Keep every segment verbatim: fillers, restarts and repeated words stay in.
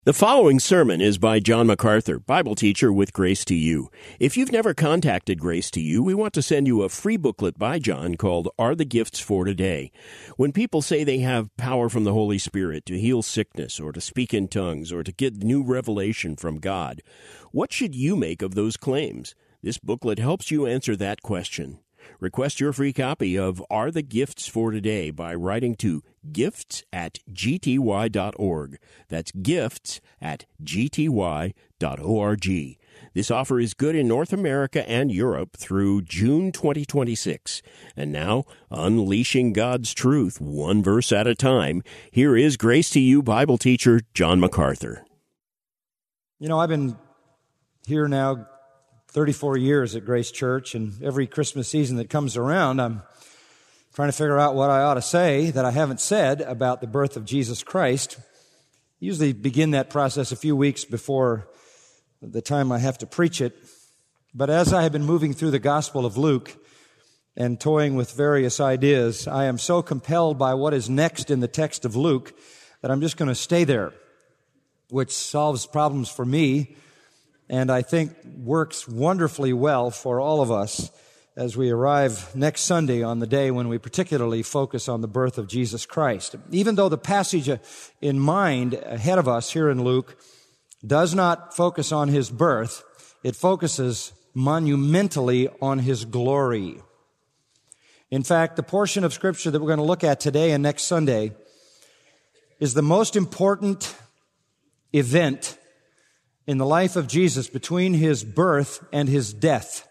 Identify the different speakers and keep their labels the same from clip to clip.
Speaker 1: The following sermon is by John MacArthur, Bible teacher with Grace to You. If you've never contacted Grace to You, we want to send you a free booklet by John called Are the Gifts for Today? When people say they have power from the Holy Spirit to heal sickness or to speak in tongues or to get new revelation from God, what should you make of those claims? This booklet helps you answer that question. Request your free copy of Are the Gifts for Today by writing to gifts at g t y dot org. That's gifts at g t y dot org. This offer is good in North America and Europe through June twenty twenty-six. And now, unleashing God's truth one verse at a time, here is Grace to You Bible teacher John MacArthur.
Speaker 2: You know, I've been here now thirty-four years at Grace Church, and every Christmas season that comes around, I'm trying to figure out what I ought to say that I haven't said about the birth of Jesus Christ. I usually begin that process a few weeks before the time I have to preach it. But as I have been moving through the Gospel of Luke and toying with various ideas, I am so compelled by what is next in the text of Luke that I'm just going to stay there, which solves problems for me and I think works wonderfully well for all of us as we arrive next Sunday on the day when we particularly focus on the birth of Jesus Christ. Even though the passage in mind ahead of us here in Luke does not focus on his birth, it focuses monumentally on his glory. In fact, the portion of Scripture that we're going to look at today and next Sunday is the most important event in the life of Jesus between his birth and his death.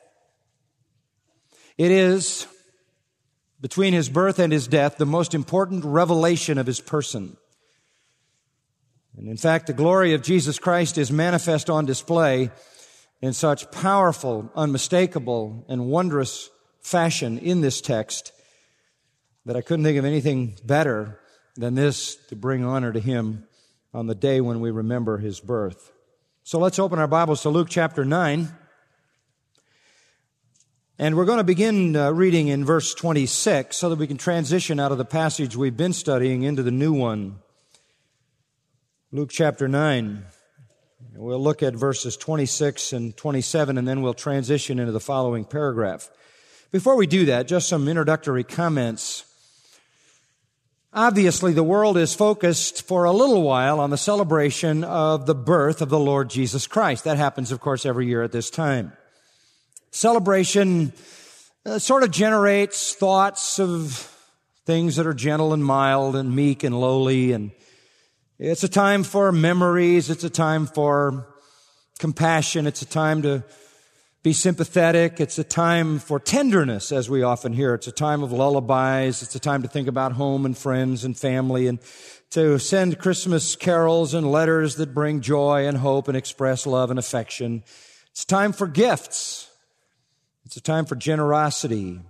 Speaker 2: It is, between his birth and his death, the most important revelation of his person. And in fact, the glory of Jesus Christ is manifest on display in such powerful, unmistakable, and wondrous fashion in this text that I couldn't think of anything better than this to bring honor to him on the day when we remember his birth. So let's open our Bibles to Luke chapter nine. And we're going to begin uh, reading in verse twenty-six so that we can transition out of the passage we've been studying into the new one. Luke chapter nine. We'll look at verses twenty-six and twenty-seven, and then we'll transition into the following paragraph. Before we do that, just some introductory comments. Obviously, the world is focused for a little while on the celebration of the birth of the Lord Jesus Christ. That happens, of course, every year at this time. Celebration uh, sort of generates thoughts of things that are gentle and mild and meek and lowly. And it's a time for memories. It's a time for compassion. It's a time to be sympathetic. It's a time for tenderness, as we often hear. It's a time of lullabies. It's a time to think about home and friends and family and to send Christmas carols and letters that bring joy and hope and express love and affection. It's time for gifts. It's a time for generosity.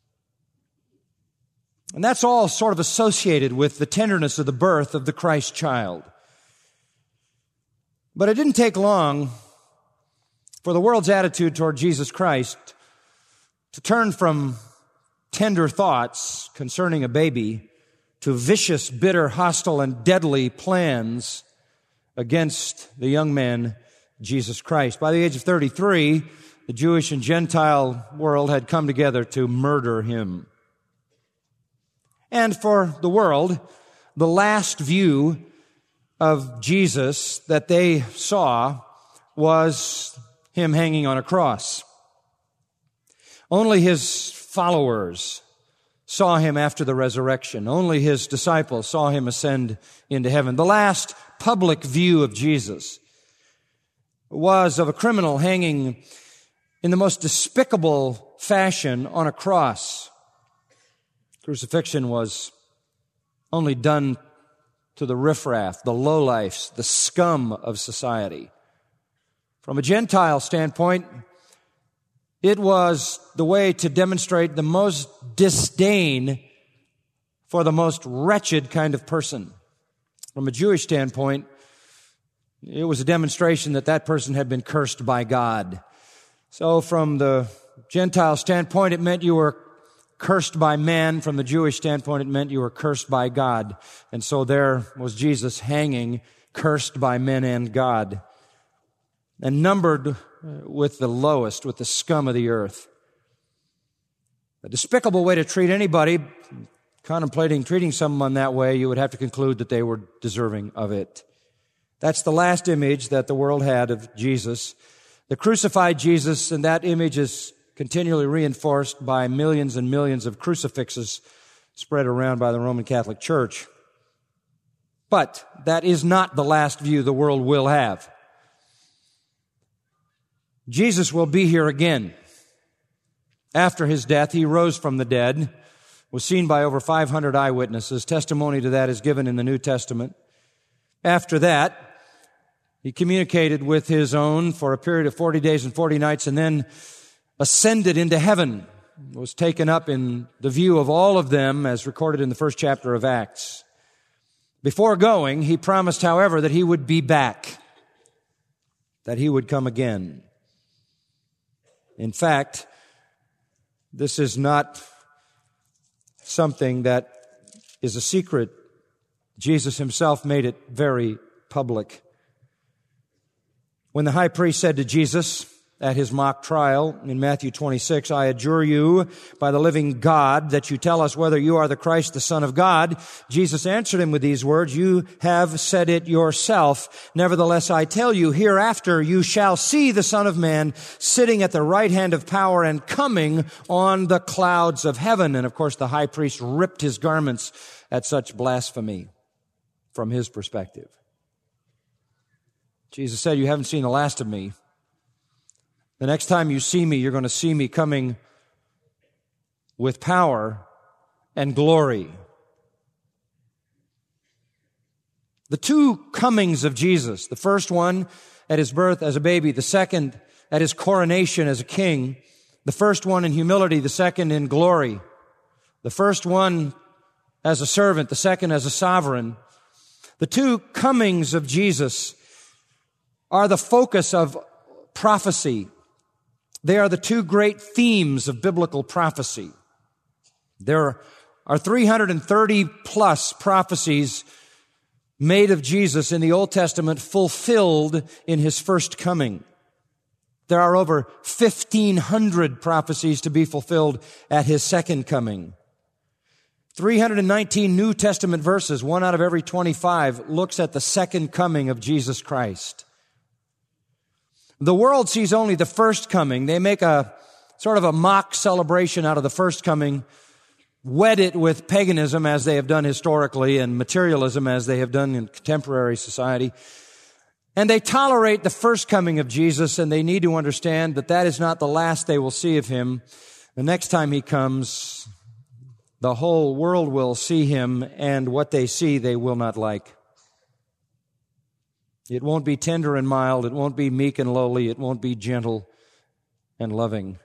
Speaker 2: And that's all sort of associated with the tenderness of the birth of the Christ child. But it didn't take long for the world's attitude toward Jesus Christ to turn from tender thoughts concerning a baby to vicious, bitter, hostile, and deadly plans against the young man, Jesus Christ. By the age of thirty-three, the Jewish and Gentile world had come together to murder him. And for the world, the last view of Jesus that they saw was him hanging on a cross. Only his followers saw him after the resurrection. Only his disciples saw him ascend into heaven. The last public view of Jesus was of a criminal hanging in the most despicable fashion on a cross. Crucifixion was only done to the riffraff, the lowlifes, the scum of society. From a Gentile standpoint, it was the way to demonstrate the most disdain for the most wretched kind of person. From a Jewish standpoint, it was a demonstration that that person had been cursed by God. So from the Gentile standpoint, it meant you were cursed by man. From the Jewish standpoint, it meant you were cursed by God. And so there was Jesus hanging cursed by men and God, and numbered with the lowest, with the scum of the earth. A despicable way to treat anybody. Contemplating treating someone that way, you would have to conclude that they were deserving of it. That's the last image that the world had of Jesus. The crucified Jesus, and that image is continually reinforced by millions and millions of crucifixes spread around by the Roman Catholic Church. But that is not the last view the world will have. Jesus will be here again. After his death, he rose from the dead, was seen by over five hundred eyewitnesses. Testimony to that is given in the New Testament. After that, he communicated with his own for a period of forty days and forty nights, and then ascended into heaven, was taken up in the view of all of them as recorded in the first chapter of Acts. Before going, he promised, however, that he would be back, that he would come again. In fact, this is not something that is a secret. Jesus himself made it very public. When the high priest said to Jesus at his mock trial in Matthew twenty-six, "I adjure you by the living God that you tell us whether you are the Christ, the Son of God," Jesus answered him with these words, "You have said it yourself. Nevertheless, I tell you, hereafter you shall see the Son of Man sitting at the right hand of power and coming on the clouds of heaven." And of course, the high priest ripped his garments at such blasphemy from his perspective. Jesus said, "You haven't seen the last of me. The next time you see me, you're going to see me coming with power and glory." The two comings of Jesus, the first one at his birth as a baby, the second at his coronation as a king, the first one in humility, the second in glory, the first one as a servant, the second as a sovereign. The two comings of Jesus are the focus of prophecy. They are the two great themes of biblical prophecy. There are three hundred thirty plus prophecies made of Jesus in the Old Testament fulfilled in his first coming. There are over fifteen hundred prophecies to be fulfilled at his second coming. three hundred nineteen New Testament verses, one out of every twenty-five, looks at the second coming of Jesus Christ. The world sees only the first coming. They make a sort of a mock celebration out of the first coming, wed it with paganism as they have done historically and materialism as they have done in contemporary society. And they tolerate the first coming of Jesus, and they need to understand that that is not the last they will see of him. The next time he comes, the whole world will see him, and what they see they will not like. It won't be tender and mild. It won't be meek and lowly. It won't be gentle and loving.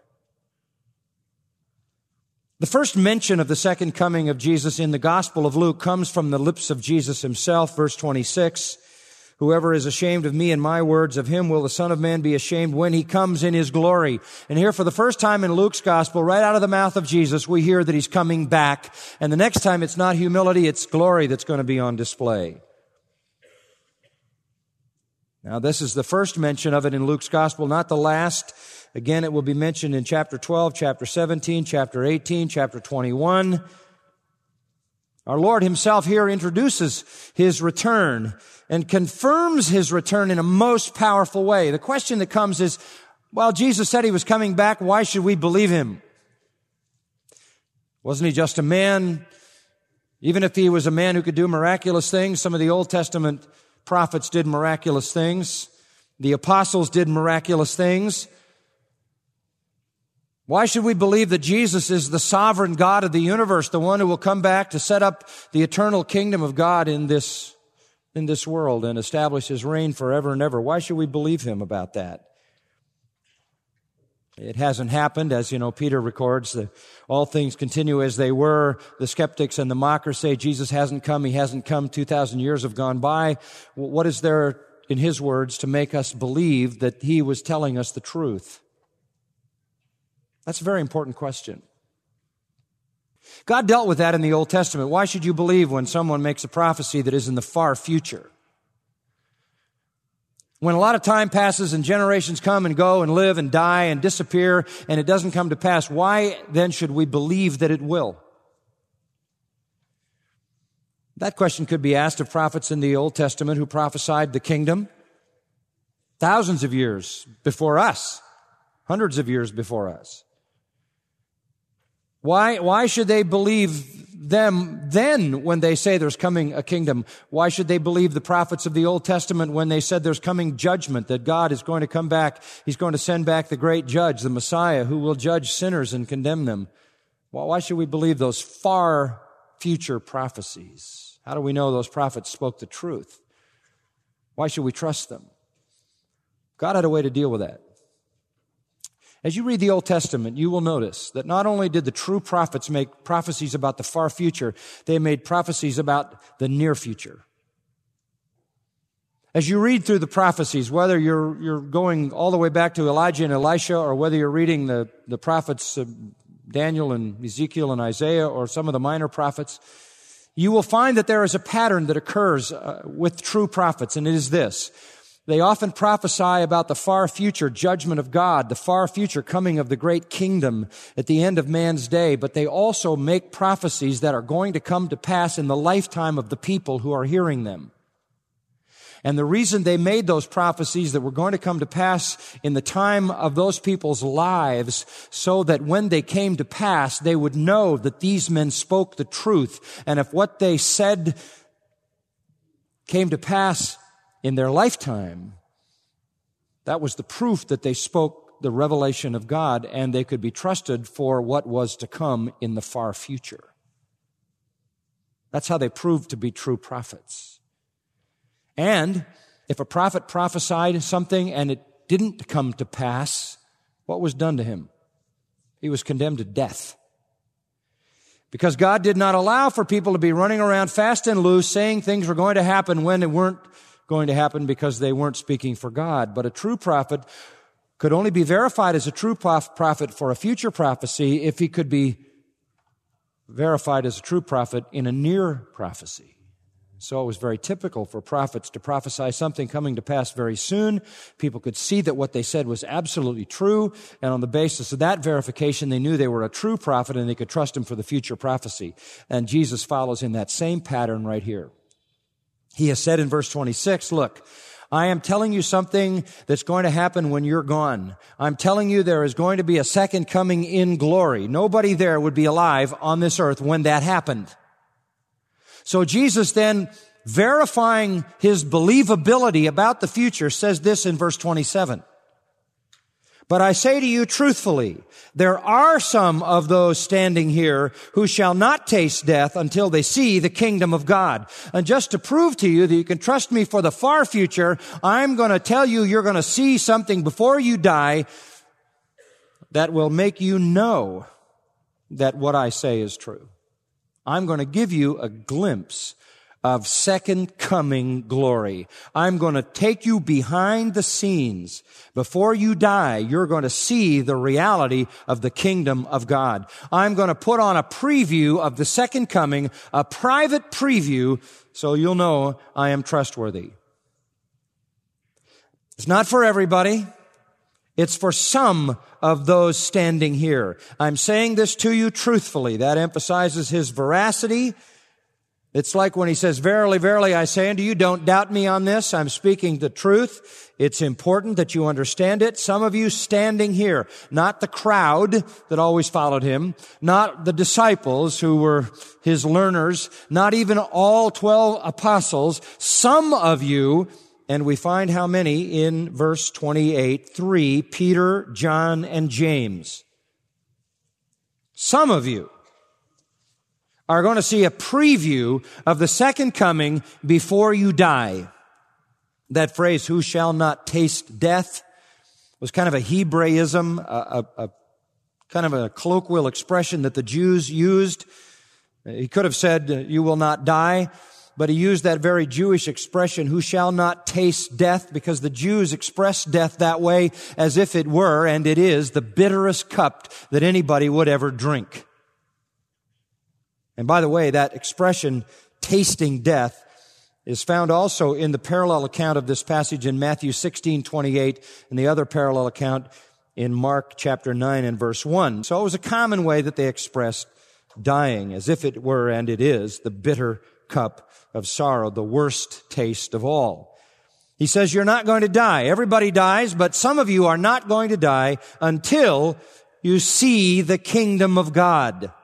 Speaker 2: The first mention of the second coming of Jesus in the Gospel of Luke comes from the lips of Jesus himself, verse twenty-six. "Whoever is ashamed of me and my words, of him will the Son of Man be ashamed when he comes in his glory." And here for the first time in Luke's Gospel, right out of the mouth of Jesus, we hear that he's coming back. And the next time it's not humility, it's glory that's going to be on display. Now, this is the first mention of it in Luke's Gospel, not the last. Again, it will be mentioned in chapter twelve, chapter seventeen, chapter eighteen, chapter twenty-one. Our Lord himself here introduces his return and confirms his return in a most powerful way. The question that comes is, well, Jesus said he was coming back. Why should we believe him? Wasn't he just a man? Even if he was a man who could do miraculous things, some of the Old Testament prophets did miraculous things. The apostles did miraculous things. Why should we believe that Jesus is the sovereign God of the universe, the one who will come back to set up the eternal kingdom of God in this, in this world and establish his reign forever and ever? Why should we believe him about that? It hasn't happened. As you know, Peter records that all things continue as they were. The skeptics and the mockers say Jesus hasn't come. He hasn't come. two thousand years have gone by. What is there in his words to make us believe that he was telling us the truth? That's a very important question. God dealt with that in the Old Testament. Why should you believe when someone makes a prophecy that is in the far future? When a lot of time passes and generations come and go and live and die and disappear and it doesn't come to pass, why then should we believe that it will? That question could be asked of prophets in the Old Testament who prophesied the kingdom thousands of years before us, hundreds of years before us. Why, why should they believe them then when they say there's coming a kingdom? Why should they believe the prophets of the Old Testament when they said there's coming judgment, that God is going to come back, He's going to send back the great judge, the Messiah, who will judge sinners and condemn them? Well, why should we believe those far future prophecies? How do we know those prophets spoke the truth? Why should we trust them? God had a way to deal with that. As you read the Old Testament, you will notice that not only did the true prophets make prophecies about the far future, they made prophecies about the near future. As you read through the prophecies, whether you're, you're going all the way back to Elijah and Elisha, or whether you're reading the, the prophets of Daniel and Ezekiel and Isaiah, or some of the minor prophets, you will find that there is a pattern that occurs uh, with true prophets, and it is this. They often prophesy about the far future judgment of God, the far future coming of the great kingdom at the end of man's day, but they also make prophecies that are going to come to pass in the lifetime of the people who are hearing them. And the reason they made those prophecies that were going to come to pass in the time of those people's lives, so that when they came to pass, they would know that these men spoke the truth. And if what they said came to pass in their lifetime, that was the proof that they spoke the revelation of God, and they could be trusted for what was to come in the far future. That's how they proved to be true prophets. And if a prophet prophesied something and it didn't come to pass, what was done to him? He was condemned to death. Because God did not allow for people to be running around fast and loose saying things were going to happen when they weren't going to happen, because they weren't speaking for God. But a true prophet could only be verified as a true prophet for a future prophecy if he could be verified as a true prophet in a near prophecy. So it was very typical for prophets to prophesy something coming to pass very soon. People could see that what they said was absolutely true, and on the basis of that verification, they knew they were a true prophet and they could trust him for the future prophecy. And Jesus follows in that same pattern right here. He has said in verse twenty-six, look, I am telling you something that's going to happen when you're gone. I'm telling you there is going to be a second coming in glory. Nobody there would be alive on this earth when that happened. So Jesus then, verifying his believability about the future, says this in verse twenty-seven. But I say to you truthfully, there are some of those standing here who shall not taste death until they see the kingdom of God. And just to prove to you that you can trust me for the far future, I'm going to tell you you're going to see something before you die that will make you know that what I say is true. I'm going to give you a glimpse of second coming glory. I'm going to take you behind the scenes. Before you die, you're going to see the reality of the kingdom of God. I'm going to put on a preview of the second coming, a private preview, so you'll know I am trustworthy. It's not for everybody. It's for some of those standing here. I'm saying this to you truthfully. That emphasizes his veracity. It's like when he says, verily, verily, I say unto you, don't doubt me on this. I'm speaking the truth. It's important that you understand it. Some of you standing here, not the crowd that always followed him, not the disciples who were his learners, not even all twelve apostles, some of you, and we find how many in verse twenty-eight, three, Peter, John, and James. Some of you are going to see a preview of the second coming before you die. That phrase, who shall not taste death, was kind of a Hebraism, a, a, a kind of a colloquial expression that the Jews used. He could have said, you will not die, but he used that very Jewish expression, who shall not taste death, because the Jews express death that way as if it were, and it is, the bitterest cup that anybody would ever drink. And by the way, that expression, tasting death, is found also in the parallel account of this passage in Matthew sixteen twenty-eight and the other parallel account in Mark chapter nine and verse one. So it was a common way that they expressed dying, as if it were, and it is, the bitter cup of sorrow, the worst taste of all. He says, you're not going to die. Everybody dies, but some of you are not going to die until you see the kingdom of God.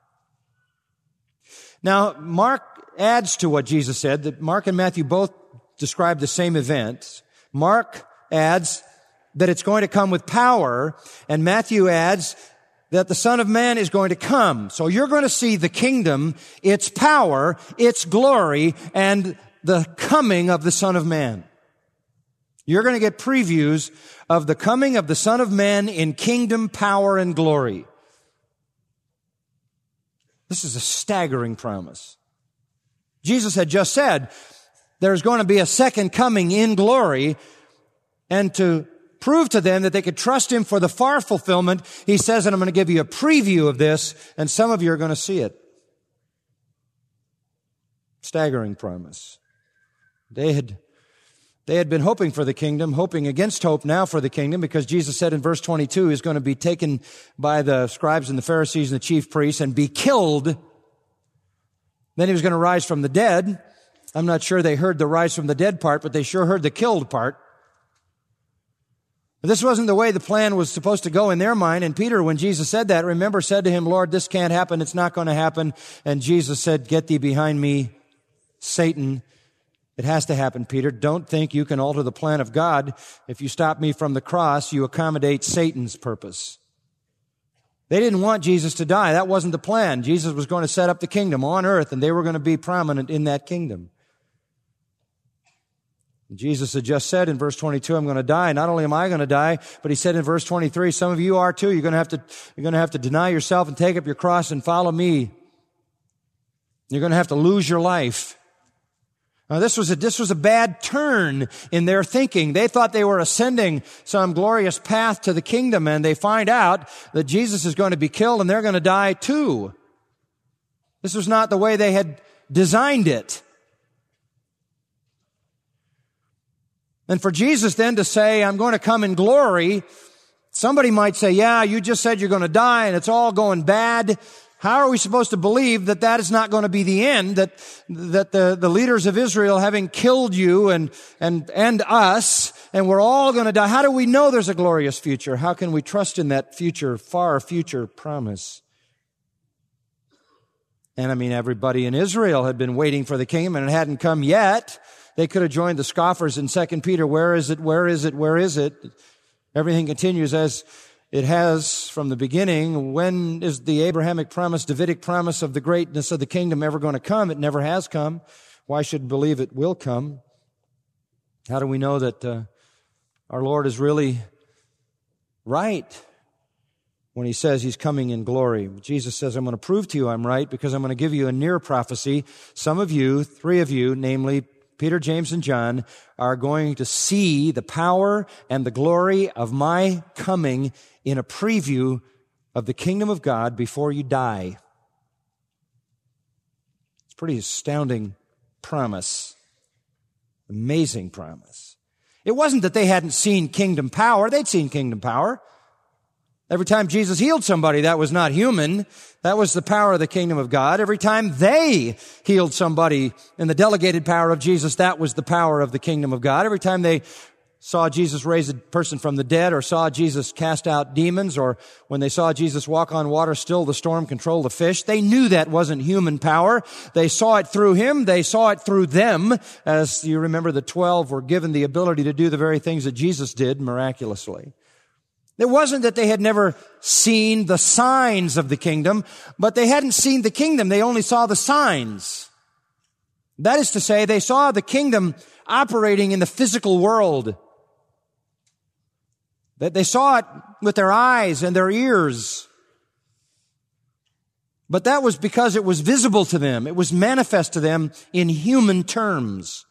Speaker 2: Now, Mark adds to what Jesus said, that Mark and Matthew both describe the same event. Mark adds that it's going to come with power, and Matthew adds that the Son of Man is going to come. So you're going to see the kingdom, its power, its glory, and the coming of the Son of Man. You're going to get previews of the coming of the Son of Man in kingdom, power, and glory. This is a staggering promise. Jesus had just said there's going to be a second coming in glory, and to prove to them that they could trust Him for the far fulfillment, He says, and I'm going to give you a preview of this, and some of you are going to see it. Staggering promise. They had, they had been hoping for the kingdom, hoping against hope now for the kingdom, because Jesus said in verse twenty-two, He's going to be taken by the scribes and the Pharisees and the chief priests and be killed. Then He was going to rise from the dead. I'm not sure they heard the rise from the dead part, but they sure heard the killed part. This wasn't the way the plan was supposed to go in their mind. And Peter, when Jesus said that, remember, said to Him, Lord, this can't happen. It's not going to happen. And Jesus said, get thee behind me, Satan. It has to happen, Peter. Don't think you can alter the plan of God. If you stop me from the cross, you accommodate Satan's purpose. They didn't want Jesus to die. That wasn't the plan. Jesus was going to set up the kingdom on earth, and they were going to be prominent in that kingdom. Jesus had just said in verse twenty-two, I'm going to die. Not only am I going to die, but He said in verse twenty-three, some of you are too. You're going to have to, you're going to have to deny yourself and take up your cross and follow me. You're going to have to lose your life. Now, this was a, this was a bad turn in their thinking. They thought they were ascending some glorious path to the kingdom, and they find out that Jesus is going to be killed and they're going to die too. This was not the way they had designed it. And for Jesus then to say, I'm going to come in glory, somebody might say, yeah, you just said you're going to die and it's all going bad. How are we supposed to believe that that is not going to be the end, that, that the, the leaders of Israel, having killed you and, and, and us, and we're all going to die? How do we know there's a glorious future? How can we trust in that future, far future promise? And I mean, everybody in Israel had been waiting for the kingdom and it hadn't come yet. They could have joined the scoffers in Second Peter. Where is it? Where is it? Where is it? Everything continues as it has from the beginning. When is the Abrahamic promise, Davidic promise of the greatness of the kingdom ever going to come? It never has come. Why should we believe it will come? How do we know that uh, our Lord is really right when He says He's coming in glory? Jesus says, I'm going to prove to you I'm right because I'm going to give you a near prophecy. Some of you, three of you, namely Peter, James, and John, are going to see the power and the glory of my coming in a preview of the kingdom of God before you die. It's a pretty astounding promise. Amazing promise. It wasn't that they hadn't seen kingdom power. They'd seen kingdom power. Every time Jesus healed somebody, that was not human. That was the power of the kingdom of God. Every time they healed somebody in the delegated power of Jesus, that was the power of the kingdom of God. Every time they saw Jesus raise a person from the dead, or saw Jesus cast out demons, or when they saw Jesus walk on water, still the storm, control the fish, they knew that wasn't human power. They saw it through Him. They saw it through them. As you remember, the twelve were given the ability to do the very things that Jesus did miraculously. It wasn't that they had never seen the signs of the kingdom, but they hadn't seen the kingdom. They only saw the signs. That is to say, they saw the kingdom operating in the physical world. That they saw it with their eyes and their ears. But that was because it was visible to them. It was manifest to them in human terms.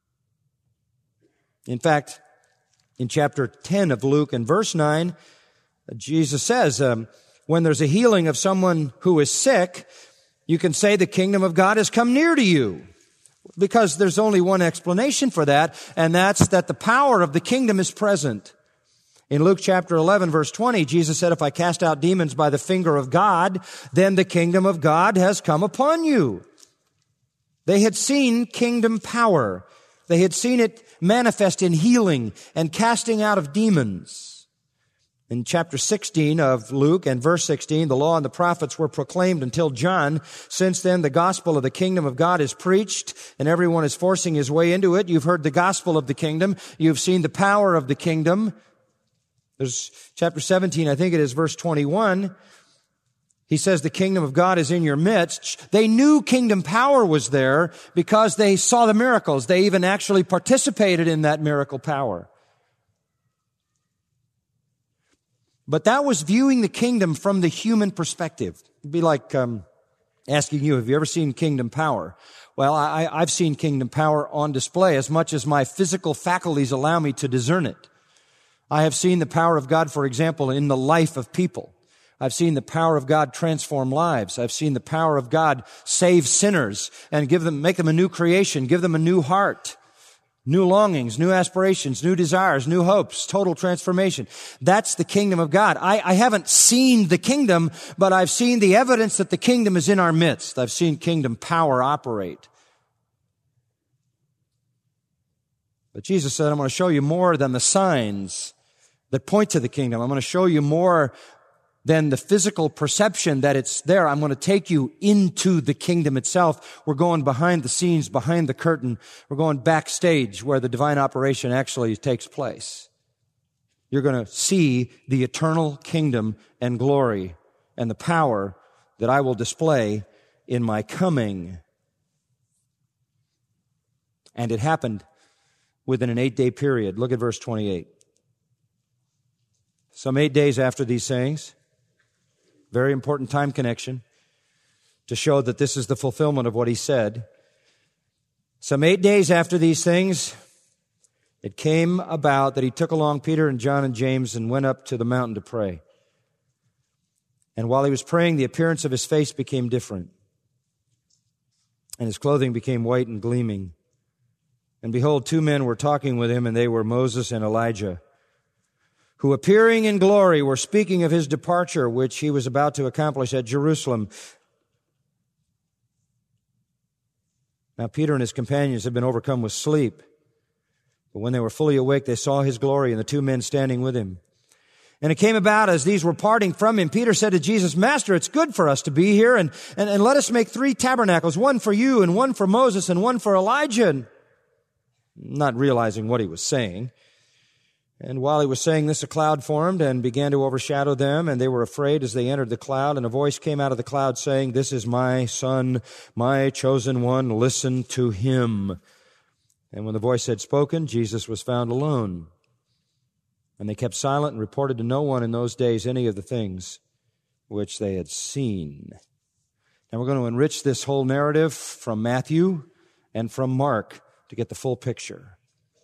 Speaker 2: In fact, in chapter ten of Luke and verse nine, Jesus says, um, when there's a healing of someone who is sick, you can say the kingdom of God has come near to you. Because there's only one explanation for that, and that's that the power of the kingdom is present. In Luke chapter eleven, verse twenty, Jesus said, if I cast out demons by the finger of God, then the kingdom of God has come upon you. They had seen kingdom power. They had seen it manifest in healing and casting out of demons. In chapter sixteen of Luke and verse sixteen, the law and the prophets were proclaimed until John. Since then, the gospel of the kingdom of God is preached, and everyone is forcing his way into it. You've heard the gospel of the kingdom. You've seen the power of the kingdom. There's chapter seventeen, I think it is, verse twenty-one. He says the kingdom of God is in your midst. They knew kingdom power was there because they saw the miracles. They even actually participated in that miracle power. But that was viewing the kingdom from the human perspective. It'd be like um, asking you, have you ever seen kingdom power? Well, I, I've seen kingdom power on display as much as my physical faculties allow me to discern it. I have seen the power of God, for example, in the life of people. I've seen the power of God transform lives. I've seen the power of God save sinners and give them, make them a new creation, give them a new heart. New longings, new aspirations, new desires, new hopes, total transformation. That's the kingdom of God. I, I haven't seen the kingdom, but I've seen the evidence that the kingdom is in our midst. I've seen kingdom power operate. But Jesus said, I'm going to show you more than the signs that point to the kingdom. I'm going to show you more than the physical perception that it's there. I'm going to take you into the kingdom itself. We're going behind the scenes, behind the curtain. We're going backstage where the divine operation actually takes place. You're going to see the eternal kingdom and glory and the power that I will display in my coming. And it happened within an eight-day period. Look at verse twenty-eight. Some eight days after these sayings, very important time connection to show that this is the fulfillment of what he said. Some eight days after these things, it came about that he took along Peter and John and James and went up to the mountain to pray. And while he was praying, the appearance of his face became different, and his clothing became white and gleaming. And behold, two men were talking with him, and they were Moses and Elijah, who appearing in glory were speaking of his departure, which he was about to accomplish at Jerusalem. Now Peter and his companions had been overcome with sleep, but when they were fully awake, they saw his glory and the two men standing with him. And it came about as these were parting from him, Peter said to Jesus, Master, it's good for us to be here, and, and, and let us make three tabernacles, one for you and one for Moses and one for Elijah. And not realizing what he was saying. And while he was saying this, a cloud formed and began to overshadow them, and they were afraid as they entered the cloud. And a voice came out of the cloud saying, This is my Son, my chosen one, listen to him. And when the voice had spoken, Jesus was found alone. And they kept silent and reported to no one in those days any of the things which they had seen. Now we're going to enrich this whole narrative from Matthew and from Mark to get the full picture.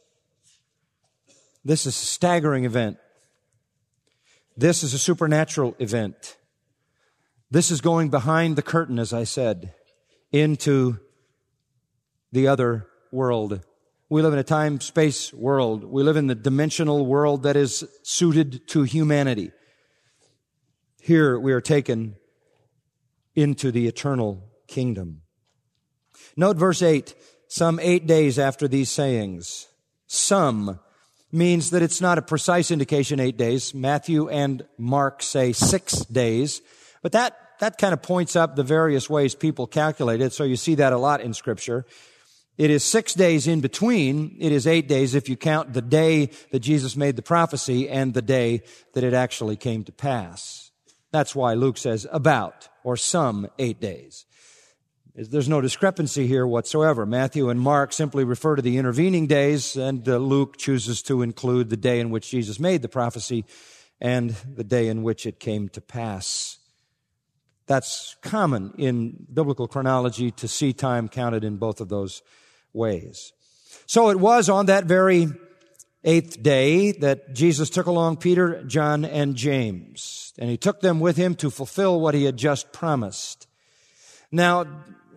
Speaker 2: This is a staggering event. This is a supernatural event. This is going behind the curtain, as I said, into the other world. We live in a time-space world. We live in the dimensional world that is suited to humanity. Here we are taken into the eternal kingdom. Note verse eight. Some eight days after these sayings. Some means that it's not a precise indication, eight days. Matthew and Mark say six days. But that, that kind of points up the various ways people calculate it. So you see that a lot in Scripture. It is six days in between. It is eight days if you count the day that Jesus made the prophecy and the day that it actually came to pass. That's why Luke says about, or some eight days. There's no discrepancy here whatsoever. Matthew and Mark simply refer to the intervening days, and uh, Luke chooses to include the day in which Jesus made the prophecy and the day in which it came to pass. That's common in biblical chronology to see time counted in both of those ways. So it was on that very eighth day that Jesus took along Peter, John, and James, and he took them with him to fulfill what he had just promised. Now,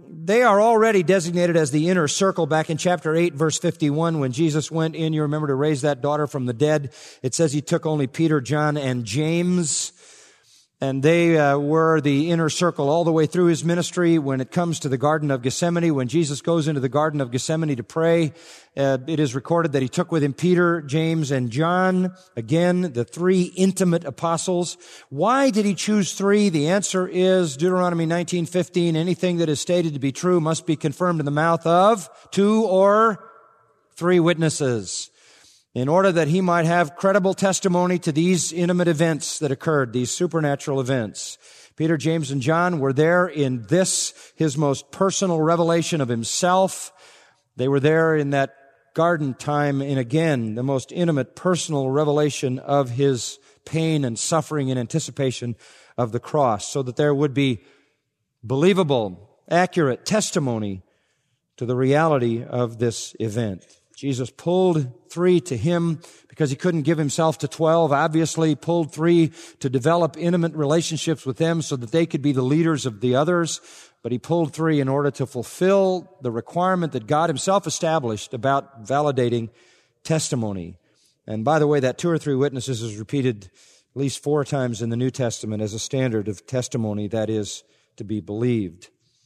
Speaker 2: they are already designated as the inner circle. Back in chapter eight, verse fifty-one, when Jesus went in, you remember, to raise that daughter from the dead, it says he took only Peter, John, and James, and they uh, were the inner circle all the way through his ministry. When it comes to the Garden of Gethsemane, when Jesus goes into the Garden of Gethsemane to pray, uh, it is recorded that he took with him Peter, James, and John. Again, the three intimate apostles. Why did he choose three? The answer is Deuteronomy nineteen fifteen. Anything that is stated to be true must be confirmed in the mouth of two or three witnesses, in order that he might have credible testimony to these intimate events that occurred, these supernatural events. Peter, James, and John were there in this, his most personal revelation of himself. They were there in that garden time, and again, the most intimate personal revelation of his pain and suffering in anticipation of the cross, so that there would be believable, accurate testimony to the reality of this event. Jesus pulled three to him because he couldn't give himself to twelve. Obviously, pulled three to develop intimate relationships with them so that they could be the leaders of the others. But he pulled three in order to fulfill the requirement that God himself established about validating testimony. And by the way, that two or three witnesses is repeated at least four times in the New Testament as a standard of testimony that is to be believed.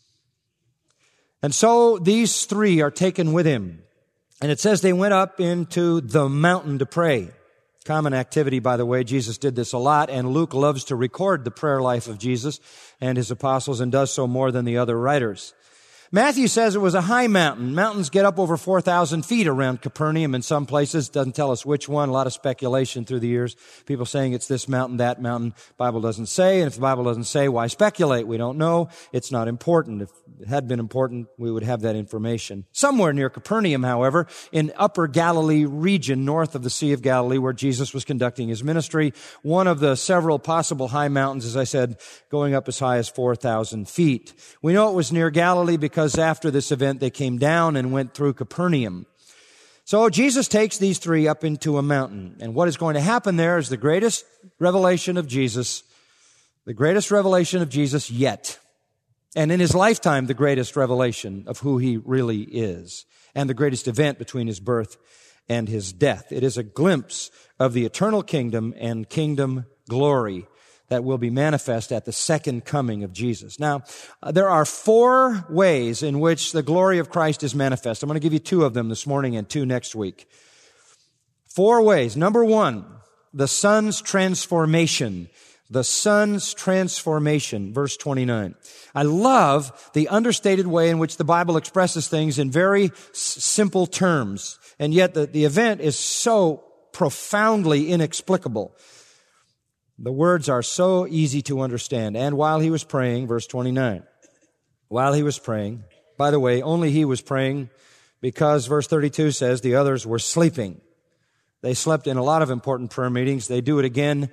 Speaker 2: And so these three are taken with him. And it says they went up into the mountain to pray. Common activity, by the way. Jesus did this a lot, and Luke loves to record the prayer life of Jesus and his apostles, and does so more than the other writers. Matthew says it was a high mountain. Mountains get up over four thousand feet around Capernaum in some places. Doesn't tell us which one. A lot of speculation through the years. People saying it's this mountain, that mountain. Bible doesn't say, and if the Bible doesn't say, why speculate? We don't know. It's not important. If it had been important, we would have that information. Somewhere near Capernaum, however, in Upper Galilee region, north of the Sea of Galilee, where Jesus was conducting his ministry, one of the several possible high mountains, as I said, going up as high as four thousand feet. We know it was near Galilee because after this event, they came down and went through Capernaum. So Jesus takes these three up into a mountain. And what is going to happen there is the greatest revelation of Jesus, the greatest revelation of Jesus yet. And in his lifetime, the greatest revelation of who he really is, and the greatest event between his birth and his death. It is a glimpse of the eternal kingdom and kingdom glory that will be manifest at the second coming of Jesus. Now, uh, there are four ways in which the glory of Christ is manifest. I'm going to give you two of them this morning and two next week. Four ways. Number one, the Son's transformation. The Son's transformation, verse twenty-nine. I love the understated way in which the Bible expresses things in very s- simple terms, and yet the, the event is so profoundly inexplicable. The words are so easy to understand. And while he was praying, verse twenty-nine, while he was praying, by the way, only he was praying because verse thirty-two says the others were sleeping. They slept in a lot of important prayer meetings. They do it again.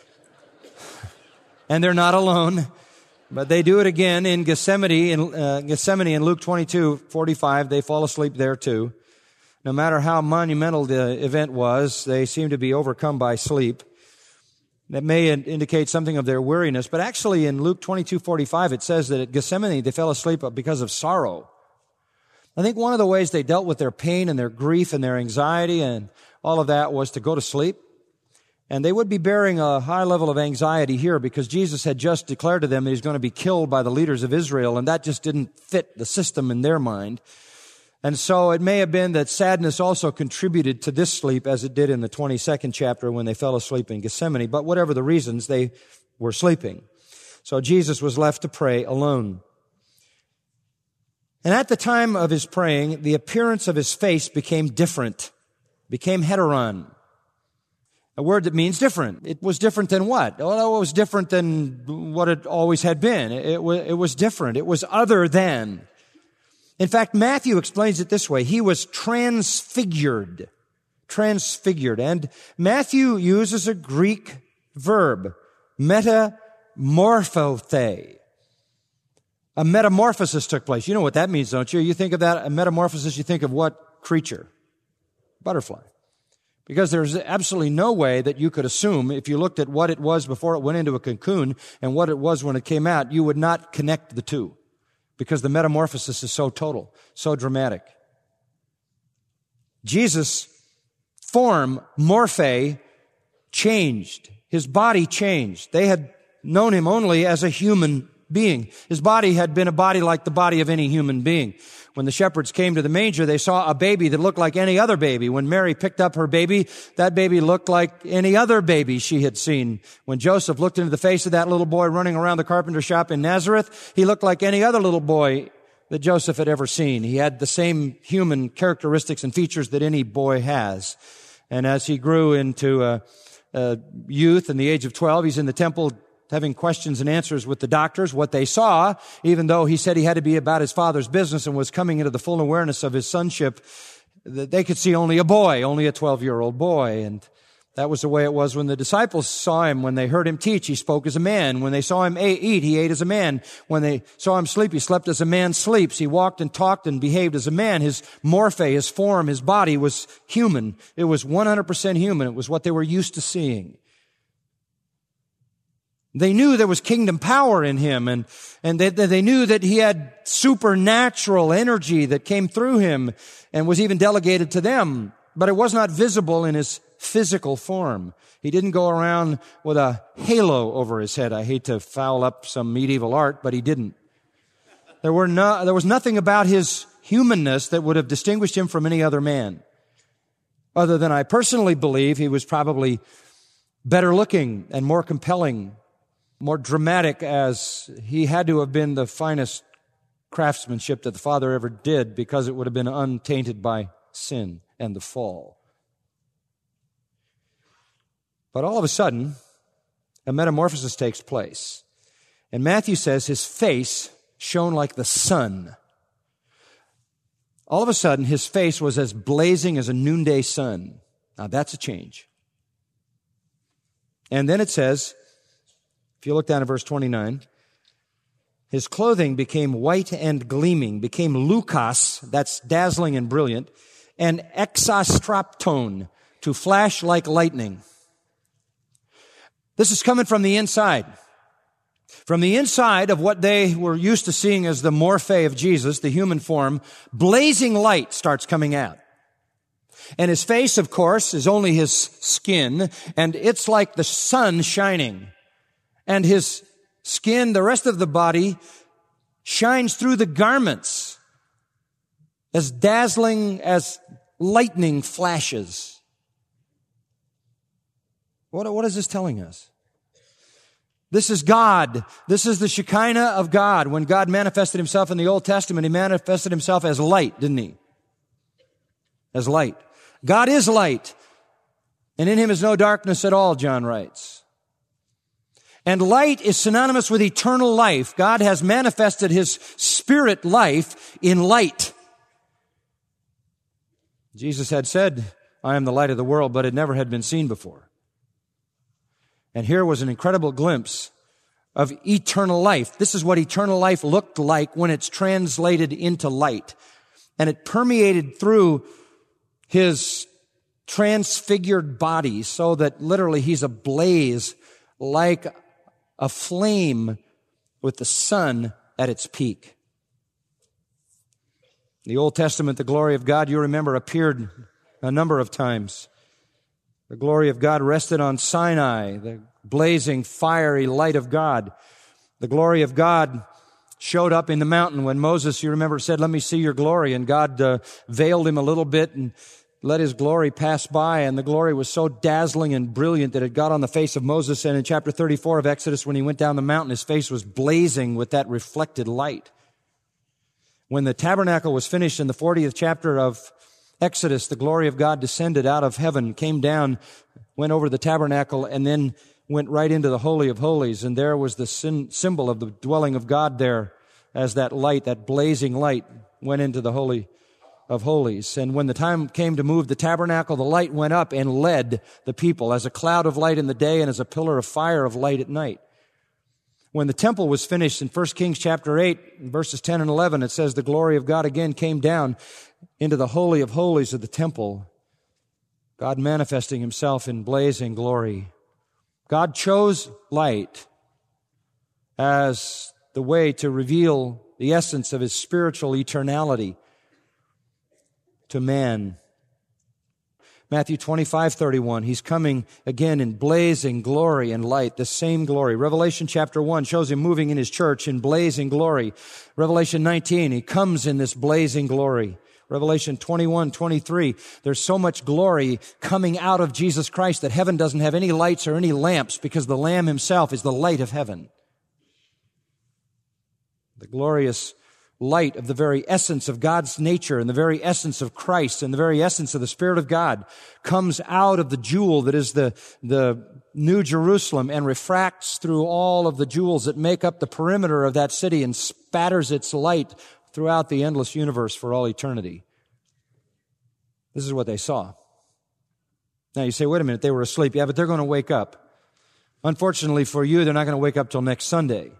Speaker 2: And they're not alone, but they do it again in Gethsemane, in uh, Gethsemane in Luke twenty-two forty-five. They fall asleep there too. No matter how monumental the event was, they seem to be overcome by sleep. That may indicate something of their weariness, but actually in Luke twenty-two forty-five, it says that at Gethsemane they fell asleep because of sorrow. I think one of the ways they dealt with their pain and their grief and their anxiety and all of that was to go to sleep. And they would be bearing a high level of anxiety here because Jesus had just declared to them that he's going to be killed by the leaders of Israel, and that just didn't fit the system in their mind. And so it may have been that sadness also contributed to this sleep as it did in the twenty-second chapter when they fell asleep in Gethsemane. But whatever the reasons, they were sleeping. So Jesus was left to pray alone. And at the time of his praying, the appearance of his face became different, became heteron. A word that means different. It was different than what? Well, it was different than what it always had been. It was, it was different. It was other than. In fact, Matthew explains it this way. He was transfigured. Transfigured. And Matthew uses a Greek verb, metamorphothe. A metamorphosis took place. You know what that means, don't you? You think of that, a metamorphosis, you think of what creature? Butterfly. Because there's absolutely no way that you could assume, if you looked at what it was before it went into a cocoon and what it was when it came out, you would not connect the two. because the metamorphosis is so total, so dramatic. Jesus' form, morphe, changed. His body changed. They had known him only as a human being. His body had been a body like the body of any human being. When the shepherds came to the manger, they saw a baby that looked like any other baby. When Mary picked up her baby, that baby looked like any other baby she had seen. When Joseph looked into the face of that little boy running around the carpenter shop in Nazareth, he looked like any other little boy that Joseph had ever seen. He had the same human characteristics and features that any boy has. And as he grew into a, a youth in the age of twelve, he's in the temple having questions and answers with the doctors. What they saw, even though he said he had to be about his father's business and was coming into the full awareness of his sonship, that they could see only a boy, only a twelve-year-old boy. And that was the way it was when the disciples saw him. When they heard him teach, he spoke as a man. When they saw him eat, he ate as a man. When they saw him sleep, he slept as a man sleeps. He walked and talked and behaved as a man. His morphe, his form, his body was human. It was one hundred percent human. It was what they were used to seeing. They knew there was kingdom power in him, and, and they, they knew that he had supernatural energy that came through him and was even delegated to them, but it was not visible in his physical form. He didn't go around with a halo over his head. I hate to foul up some medieval art, but he didn't. There were no, there was nothing about his humanness that would have distinguished him from any other man, other than I personally believe he was probably better looking and more compelling, more dramatic, as he had to have been the finest craftsmanship that the Father ever did, because it would have been untainted by sin and the fall. But all of a sudden, a metamorphosis takes place. And Matthew says his face shone like the sun. All of a sudden, his face was as blazing as a noonday sun. Now, that's a change. And then it says, if you look down at verse twenty-nine, his clothing became white and gleaming, became lukos, that's dazzling and brilliant, and exastraptone, to flash like lightning. This is coming from the inside. From the inside of what they were used to seeing as the morphe of Jesus, the human form, blazing light starts coming out. And his face, of course, is only his skin, and it's like the sun shining. And his skin, the rest of the body, shines through the garments as dazzling as lightning flashes. What, what is this telling us? This is God. This is the Shekinah of God. When God manifested himself in the Old Testament, he manifested himself as light, didn't he? As light. God is light, and in him is no darkness at all, John writes. And light is synonymous with eternal life. God has manifested his spirit life in light. Jesus had said, I am the light of the world, but it never had been seen before. And here was an incredible glimpse of eternal life. This is what eternal life looked like when it's translated into light. And it permeated through his transfigured body so that literally he's ablaze like a flame with the sun at its peak. The Old Testament, the glory of God, you remember, appeared a number of times. The glory of God rested on Sinai, the blazing, fiery light of God. The glory of God showed up in the mountain when Moses, you remember, said, let me see your glory. And God uh, veiled him a little bit and let his glory pass by. And the glory was so dazzling and brilliant that it got on the face of Moses. And in chapter thirty-four of Exodus, when he went down the mountain, his face was blazing with that reflected light. When the tabernacle was finished in the fortieth chapter of Exodus, the glory of God descended out of heaven, came down, went over the tabernacle, and then went right into the Holy of Holies. And there was the symbol of the dwelling of God there, as that light, that blazing light, went into the Holy of Holies. And when the time came to move the tabernacle, the light went up and led the people as a cloud of light in the day and as a pillar of fire of light at night. When the temple was finished in First Kings chapter eight, verses ten and eleven, it says the glory of God again came down into the Holy of Holies of the temple, God manifesting himself in blazing glory. God chose light as the way to reveal the essence of his spiritual eternality to man. Matthew twenty-five thirty-one, he's coming again in blazing glory and light, the same glory. Revelation chapter one shows him moving in his church in blazing glory. Revelation nineteen, he comes in this blazing glory. Revelation twenty-one twenty-three, there's so much glory coming out of Jesus Christ that heaven doesn't have any lights or any lamps because the Lamb himself is the light of heaven. The glorious light of the very essence of God's nature and the very essence of Christ and the very essence of the Spirit of God comes out of the jewel that is the, the New Jerusalem and refracts through all of the jewels that make up the perimeter of that city and spatters its light throughout the endless universe for all eternity. This is what they saw. Now you say, wait a minute, they were asleep. Yeah, but they're going to wake up. Unfortunately for you, they're not going to wake up till next Sunday.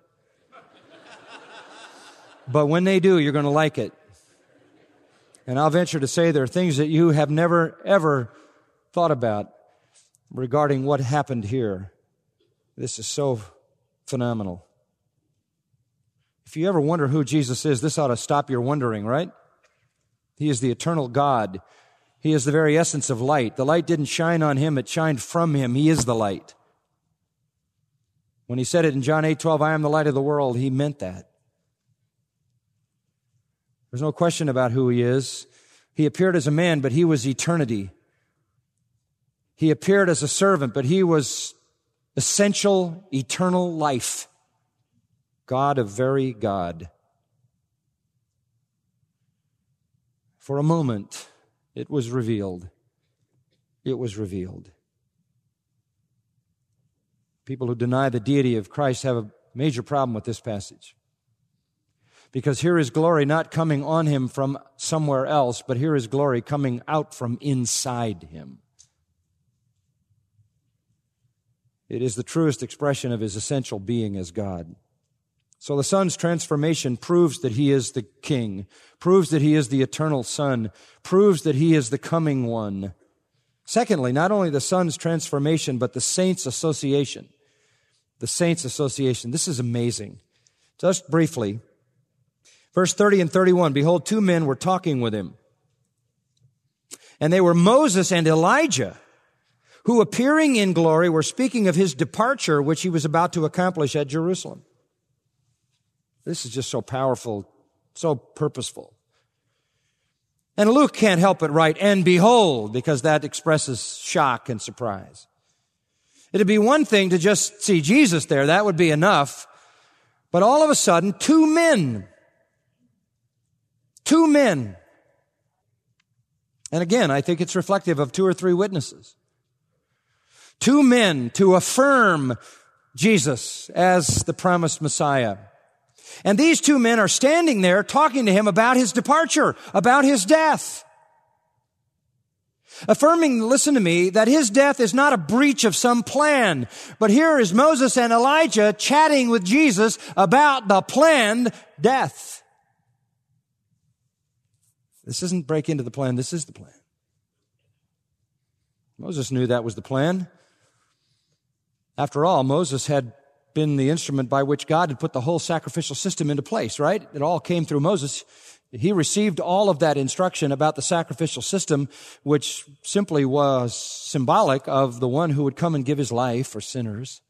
Speaker 2: But when they do, you're going to like it. And I'll venture to say there are things that you have never, ever thought about regarding what happened here. This is so phenomenal. If you ever wonder who Jesus is, this ought to stop your wondering, right? He is the eternal God. He is the very essence of light. The light didn't shine on him, it shined from him. He is the light. When he said it in John eight twelve, I am the light of the world, he meant that. There's no question about who he is. He appeared as a man, but he was eternity. He appeared as a servant, but he was essential, eternal life. God of very God. For a moment, it was revealed. It was revealed. People who deny the deity of Christ have a major problem with this passage. Because here is glory not coming on him from somewhere else, but here is glory coming out from inside him. It is the truest expression of his essential being as God. So the Son's transformation proves that he is the King, proves that he is the eternal Son, proves that he is the coming one. Secondly, not only the Son's transformation, but the saints' association. The saints' association. This is amazing. Just briefly, verse thirty and thirty-one, behold, two men were talking with him. And they were Moses and Elijah, who appearing in glory were speaking of his departure, which he was about to accomplish at Jerusalem. This is just so powerful, so purposeful. And Luke can't help but write, and behold, because that expresses shock and surprise. It'd be one thing to just see Jesus there. That would be enough. But all of a sudden, two men. Two men. And again, I think it's reflective of two or three witnesses. Two men to affirm Jesus as the promised Messiah. And these two men are standing there talking to him about his departure, about his death. Affirming, listen to me, that his death is not a breach of some plan. But here is Moses and Elijah chatting with Jesus about the planned death. This isn't break into the plan, this is the plan. Moses knew that was the plan. After all, Moses had been the instrument by which God had put the whole sacrificial system into place, right? It all came through Moses. He received all of that instruction about the sacrificial system, which simply was symbolic of the one who would come and give his life for sinners.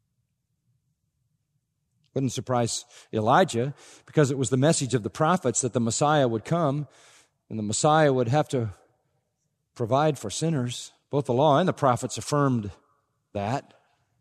Speaker 2: Wouldn't surprise Elijah, because it was the message of the prophets that the Messiah would come, and the Messiah would have to provide for sinners. Both the law and the prophets affirmed that.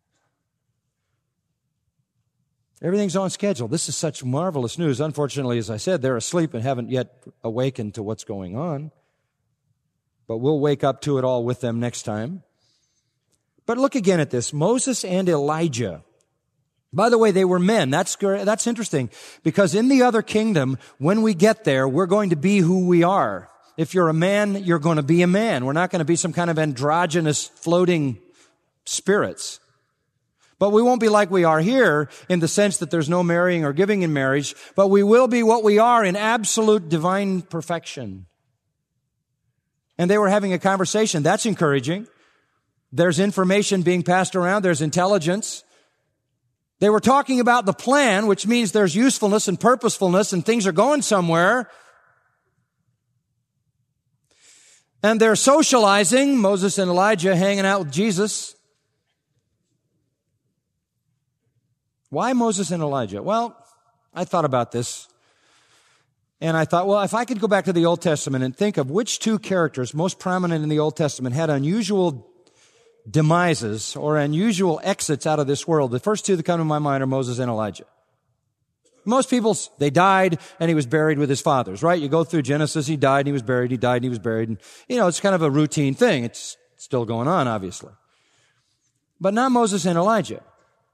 Speaker 2: Everything's on schedule. This is such marvelous news. Unfortunately, as I said, they're asleep and haven't yet awakened to what's going on. But we'll wake up to it all with them next time. But look again at this. Moses and Elijah. By the way, they were men. That's, that's interesting, because in the other kingdom, when we get there, we're going to be who we are. If you're a man, you're going to be a man. We're not going to be some kind of androgynous floating spirits. But we won't be like we are here in the sense that there's no marrying or giving in marriage, but we will be what we are in absolute divine perfection. And they were having a conversation. That's encouraging. There's information being passed around. There's intelligence. They were talking about the plan, which means there's usefulness and purposefulness and things are going somewhere. And they're socializing, Moses and Elijah hanging out with Jesus. Why Moses and Elijah? Well, I thought about this. And I thought, well, if I could go back to the Old Testament and think of which two characters most prominent in the Old Testament had unusual demises or unusual exits out of this world, the first two that come to my mind are Moses and Elijah. Most people, they died and he was buried with his fathers, right? You go through Genesis, he died and he was buried, he died and he was buried. And, you know, it's kind of a routine thing. It's still going on, obviously. But not Moses and Elijah.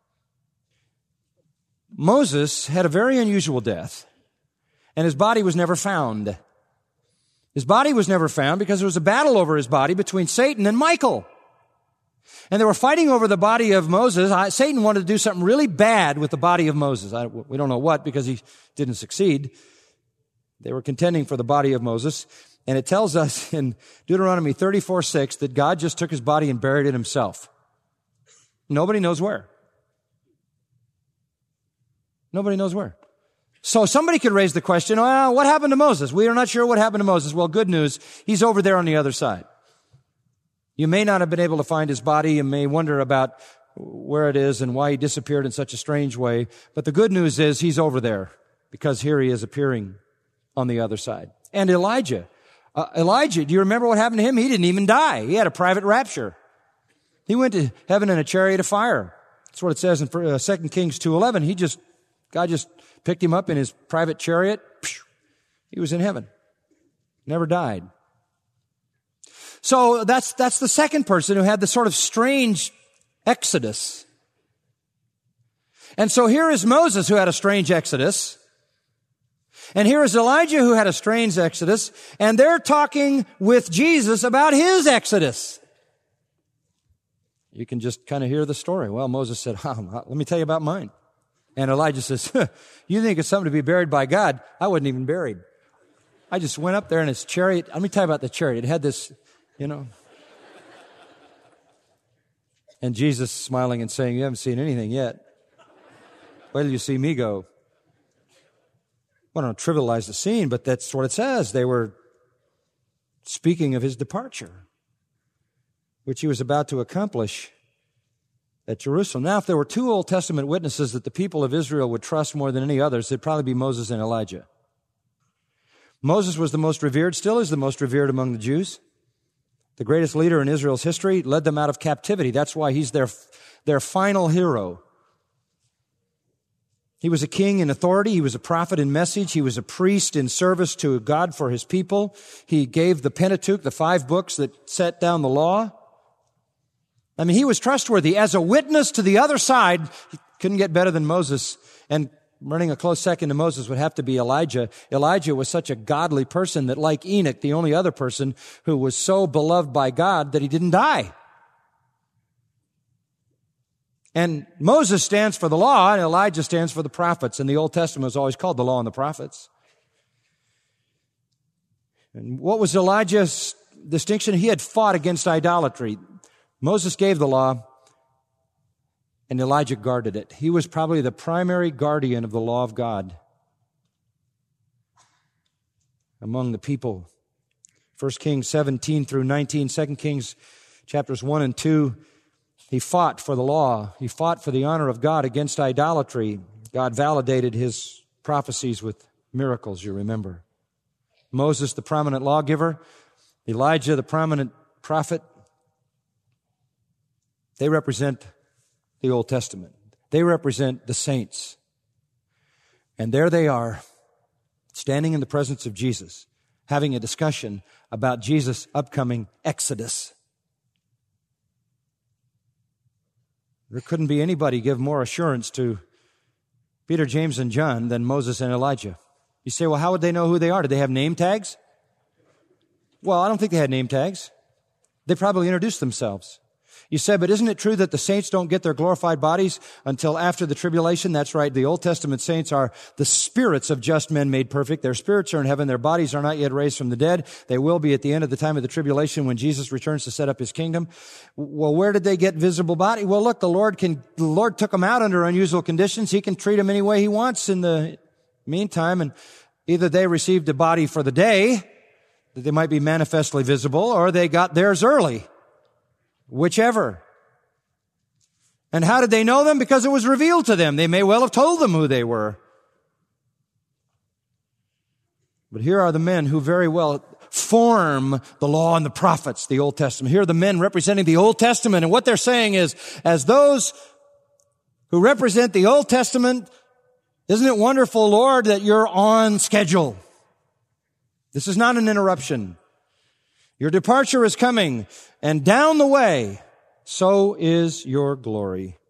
Speaker 2: Moses had a very unusual death, and his body was never found. His body was never found because there was a battle over his body between Satan and Michael. And they were fighting over the body of Moses. I, Satan wanted to do something really bad with the body of Moses. I, we don't know what because he didn't succeed. They were contending for the body of Moses. And it tells us in Deuteronomy thirty-four six that God just took his body and buried it himself. Nobody knows where. Nobody knows where. So somebody could raise the question, well, what happened to Moses? We are not sure what happened to Moses. Well, good news. He's over there on the other side. You may not have been able to find his body. You may wonder about where it is and why he disappeared in such a strange way. But the good news is he's over there because here he is appearing on the other side. And Elijah. Uh, Elijah, do you remember what happened to him? He didn't even die. He had a private rapture. He went to heaven in a chariot of fire. That's what it says in uh, Second Kings two eleven. He just, God just picked him up in his private chariot. He was in heaven. Never died. So that's, that's the second person who had the sort of strange exodus. And so here is Moses who had a strange exodus. And here is Elijah who had a strange exodus. And they're talking with Jesus about his exodus. You can just kind of hear the story. Well, Moses said, oh, let me tell you about mine. And Elijah says, you think it's something to be buried by God? I wasn't even buried. I just went up there in his chariot. Let me tell you about the chariot. It had this, you know. And Jesus smiling and saying, you haven't seen anything yet. Wait till you see me go. Well, I don't trivialize the scene, but that's what it says. They were speaking of his departure, which he was about to accomplish at Jerusalem. Now, if there were two Old Testament witnesses that the people of Israel would trust more than any others, it'd probably be Moses and Elijah. Moses was the most revered, still is the most revered among the Jews. The greatest leader in Israel's history, led them out of captivity. That's why he's their, their final hero. He was a king in authority. He was a prophet in message. He was a priest in service to God for his people. He gave the Pentateuch, the five books that set down the law. I mean, he was trustworthy. As a witness to the other side, he couldn't get better than Moses. And running a close second to Moses would have to be Elijah. Elijah was such a godly person that, like Enoch, the only other person who was so beloved by God that he didn't die. And Moses stands for the law, and Elijah stands for the prophets. And the Old Testament was always called the law and the prophets. And what was Elijah's distinction? He had fought against idolatry. Moses gave the law, and Elijah guarded it. He was probably the primary guardian of the law of God among the people. First Kings seventeen through nineteen, Second Kings chapters one and two, he fought for the law. He fought for the honor of God against idolatry. God validated his prophecies with miracles, you remember. Moses, the prominent lawgiver. Elijah, the prominent prophet. They represent the Old Testament. They represent the saints. And there they are, standing in the presence of Jesus, having a discussion about Jesus' upcoming exodus. There couldn't be anybody give more assurance to Peter, James, and John than Moses and Elijah. You say, well, how would they know who they are? Did they have name tags? Well, I don't think they had name tags. They probably introduced themselves. You say, but isn't it true that the saints don't get their glorified bodies until after the tribulation? That's right. The Old Testament saints are the spirits of just men made perfect. Their spirits are in heaven. Their bodies are not yet raised from the dead. They will be at the end of the time of the tribulation when Jesus returns to set up his kingdom. Well, where did they get visible body? Well, look, the Lord can, the Lord took them out under unusual conditions. He can treat them any way he wants in the meantime. And either they received a body for the day, that they might be manifestly visible, or they got theirs early. Whichever. And how did they know them? Because it was revealed to them. They may well have told them who they were. But here are the men who very well form the law and the prophets, the Old Testament. Here are the men representing the Old Testament. And what they're saying is, as those who represent the Old Testament, isn't it wonderful, Lord, that you're on schedule? This is not an interruption. Your departure is coming, and down the way, so is your glory.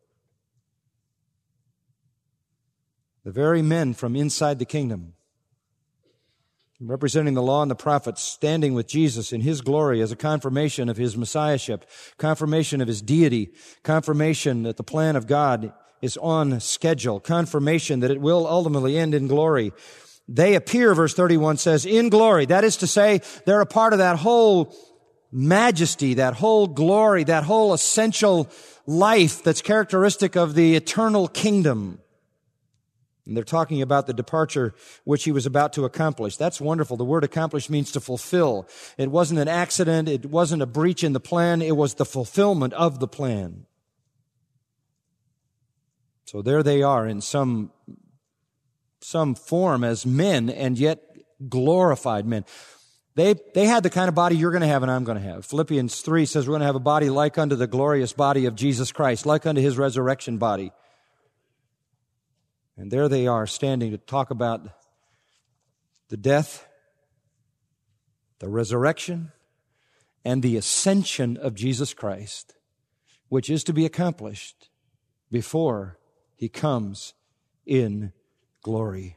Speaker 2: The very men from inside the kingdom, representing the law and the prophets, standing with Jesus in his glory as a confirmation of his messiahship, confirmation of his deity, confirmation that the plan of God is on schedule, confirmation that it will ultimately end in glory. They appear, verse thirty-one says, in glory. That is to say, they're a part of that whole majesty, that whole glory, that whole essential life that's characteristic of the eternal kingdom. And they're talking about the departure which he was about to accomplish. That's wonderful. The word accomplish means to fulfill. It wasn't an accident. It wasn't a breach in the plan. It was the fulfillment of the plan. So there they are in some some form as men, and yet glorified men. They, they had the kind of body you're going to have and I'm going to have. Philippians three says we're going to have a body like unto the glorious body of Jesus Christ, like unto his resurrection body. And there they are standing to talk about the death, the resurrection, and the ascension of Jesus Christ, which is to be accomplished before he comes in glory.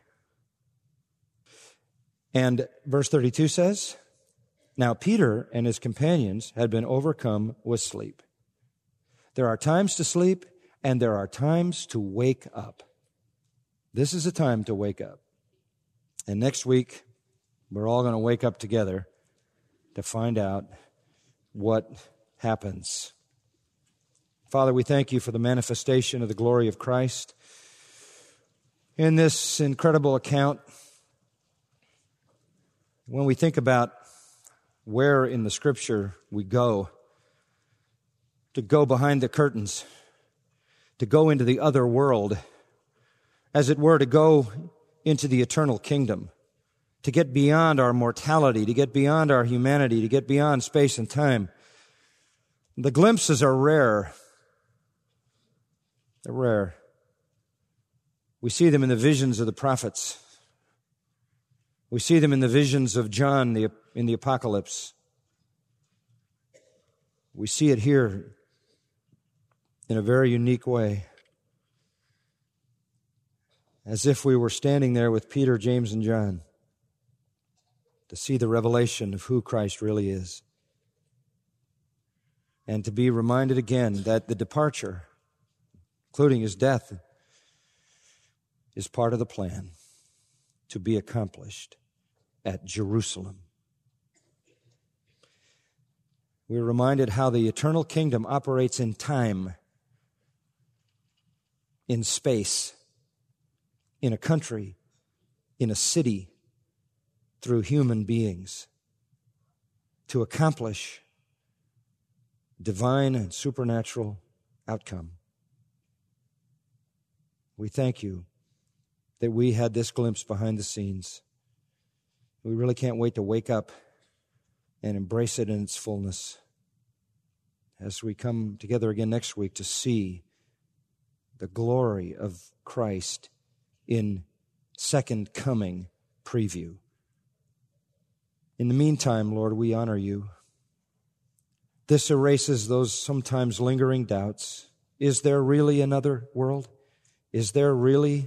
Speaker 2: And verse thirty-two says, now Peter and his companions had been overcome with sleep. There are times to sleep and there are times to wake up. This is a time to wake up. And next week, we're all going to wake up together to find out what happens. Father, we thank you for the manifestation of the glory of Christ in this incredible account. When we think about where in the Scripture we go, to go behind the curtains, to go into the other world, as it were, to go into the eternal kingdom, to get beyond our mortality, to get beyond our humanity, to get beyond space and time. The glimpses are rare. They're rare. We see them in the visions of the prophets. We see them in the visions of John the, in the Apocalypse. We see it here in a very unique way, as if we were standing there with Peter, James, and John to see the revelation of who Christ really is, and to be reminded again that the departure, including his death, is part of the plan to be accomplished at Jerusalem. We're reminded how the eternal kingdom operates in time, in space, in a country, in a city, through human beings, to accomplish divine and supernatural outcome. We thank you that we had this glimpse behind the scenes. We really can't wait to wake up and embrace it in its fullness as we come together again next week to see the glory of Christ in second coming preview. In the meantime, Lord, we honor you. This erases those sometimes lingering doubts. Is there really another world? Is there really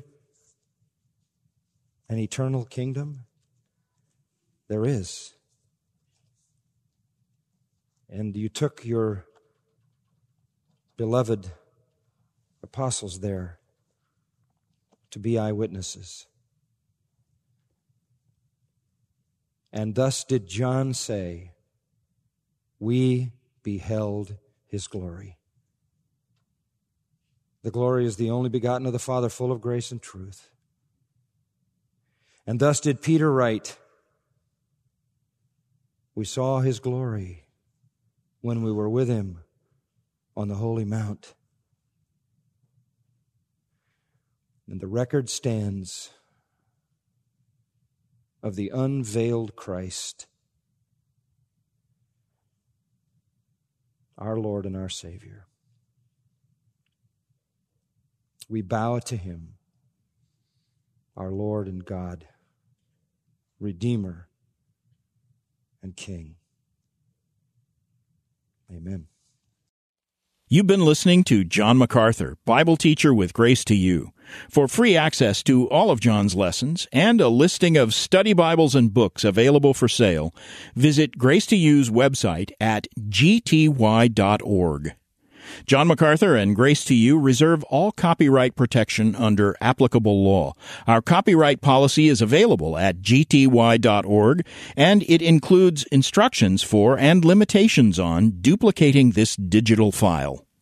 Speaker 2: an eternal kingdom? There is. And you took your beloved apostles there to be eyewitnesses. And thus did John say, we beheld his glory. The glory is the only begotten of the Father, full of grace and truth. And thus did Peter write, we saw his glory when we were with him on the holy mount. And the record stands of the unveiled Christ, our Lord and our Savior. We bow to him, our Lord and God, Redeemer and King. Amen.
Speaker 1: You've been listening to John MacArthur, Bible teacher with Grace to You. For free access to all of John's lessons and a listing of study Bibles and books available for sale, visit Grace to You's website at g t y dot org. John MacArthur and Grace to You reserve all copyright protection under applicable law. Our copyright policy is available at g t y dot org, and it includes instructions for and limitations on duplicating this digital file.